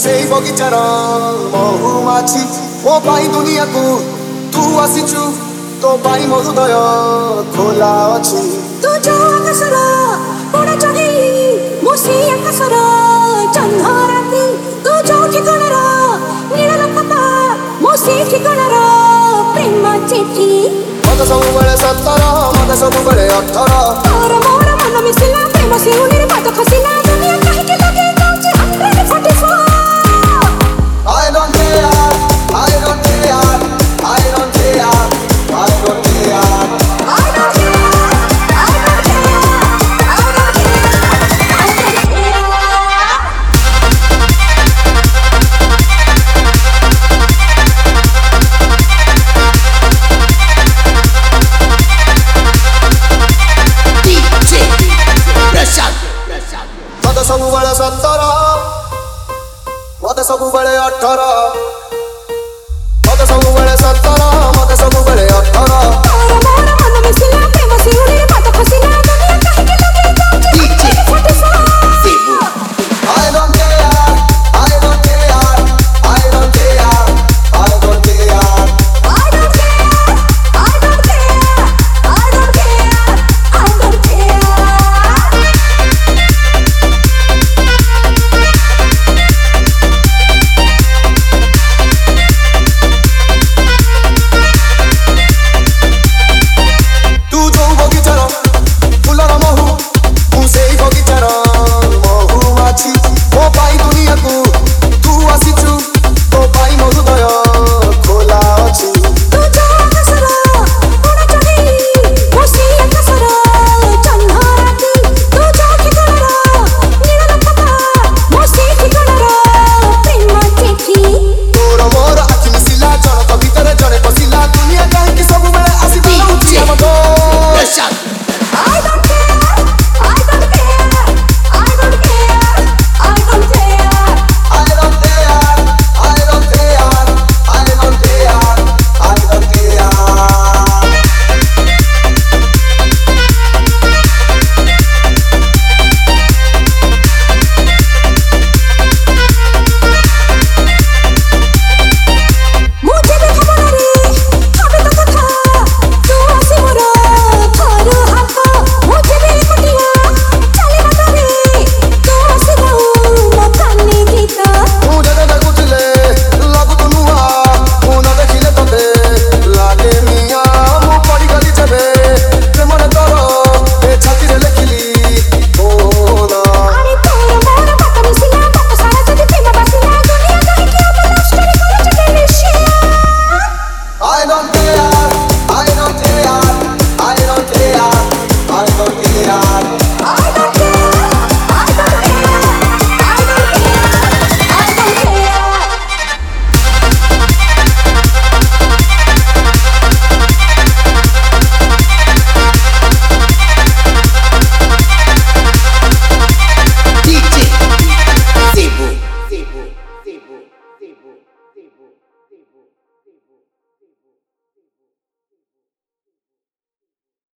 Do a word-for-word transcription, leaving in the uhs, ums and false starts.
ସେଇ ବଗିଚାର ମହୁମାଛି ମୋ ପାଇଁ ଦୁନିଆକୁ ତୁ ଆସିଛୁ ତୋ ପାଇଁ ମୋ ହୃଦୟ ଖୋଲା ଅଛି ତୁ ଯୋଉ ଆକାଶର ଉଡ଼ା ଚଢ଼େଇ ମୁଁ ସେଇ ଆକାଶର ଚନ୍ଦ୍ରରାତି ତୁ ଯୋଉ ଠିକଣାର ନୀଳ ଲତା ମୁଁ ସେଇ ଠିକଣାର ପ୍ରେମ ଚିଠି ମତେ ସବୁବେଳେ ସତର ମତେ ସବୁବେଳେ ଅଠର ତୋର ମୋର ମନ ମିଶିଲା ପ୍ରେମ ଶିଉଳିରେ ପାଦ ଖସିଲା ଦୁନିଆ କାହିଁକି ଲଗେଇ ଯାଉଛି hundred forty four I don't care, I don't care, I don't care, I don't care. I don't care, I don't care, I don't care, D J Prashant ମତେ ସବୁବେଳେ ସତର ମତେ ସବୁବେଳେ ଅଠର ମତେ ସବୁବେଳେ ସତର ମତେ ସବୁବେଳେ ଅଠର ତୋର ମୋର ମନ ମିଶିଲା ପ୍ରେମ ଶିଉଳିରେ ପାଦ ଖସିଲା ଦୁନିଆ କାହିଁକି ଲଗେଇ ଯାଉଛି D J hundred forty four Cebu I don't care, I don't care, I don't care, I don't care. I don't care, I don't care, I don't care, I don't care. ତୁ ଯୋଉ ବଗିଚାର ଫୁଲର ମହୁ ମୁଁ ସେଇ ବଗିଚାର ମହୁମାଛି ମୋ ପାଇଁ ଦୁନିଆକୁ ତୁ ଆସିଛୁ ତୋ ପାଇଁ ମୋ ହୃଦୟ ଖୋଲା ଅଛି ତୁ ଯୋଉ ଆକାଶର ଉଡ଼ା ଚଢ଼େଇ ମୁଁ ସେଇ ଆକାଶର ଚନ୍ଦ୍ରରାତି ତୁ ଯୋଉ ଠିକଣାର ନୀଳ ଲତା ମୁଁ ସେଇ ଠିକଣାର ପ୍ରେମ ଚିଠି ତୋର ମୋର ଆଖି ମିଶିଲା ଜଣକ ଭିତରେ ଜଣେ ପଶିଲା ଦୁନିଆ କାହିଁକି ସବୁବେଳେ ଆସିବା ରହୁଛି ଆମ Prashant I don't care, I don't care, I don't care, I don't care. I don't care, I don't care, I don't care, I don't care. ମୁଁ ଯେବେ ଖବରରେ ଭାବେ ତୋ କଥା ତୁ ଆସି ମୋର ଘରୁ ହାତ ମୁଁ ଯେବେ ଏକୁଟିଆ ଚାଲେ ବାଟରେ ତୁ ଆସିବୁ ମୋ କାନେ ଗୀତ ମୁଁ ଯେତେ ଦେଖୁଥିଲେ ଲାଗୁତୁ ନୁଆ ମୁଁ ନ ଦେଖିଲେ ତତେ ଲାଗେ ମିଆ ମୁଁ ପଡ଼ିଗଲି ଯେବେ ପ୍ରେମରେ ତୋର ଏ ଛାତିରେ ଲେଖିଲି ଓ ନା ଆରେ ତୋର ମୋର ପାଦ ମିଶିଲା ପାଦ ସାରା ଯଦି ପ୍ରେମ ବାସିଲା ଦୁନିଆ କାହିଁକି ଆମ ଲଭ୍ ଷ୍ଟୋରି କରୁଛୁ delicious I don't care, I don't care, I don't care, I don't care. I don't care, I don't care, I don't care, I don't care. D J Cebu Cebu Cebu Cebu Cebu